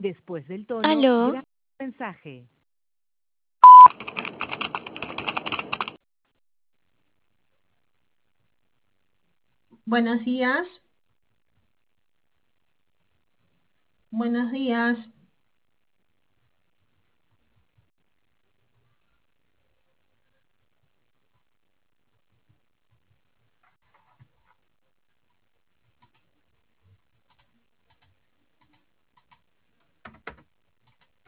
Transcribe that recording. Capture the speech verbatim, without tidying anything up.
Después del tono, Aló, graba el mensaje. Buenos días, buenos días.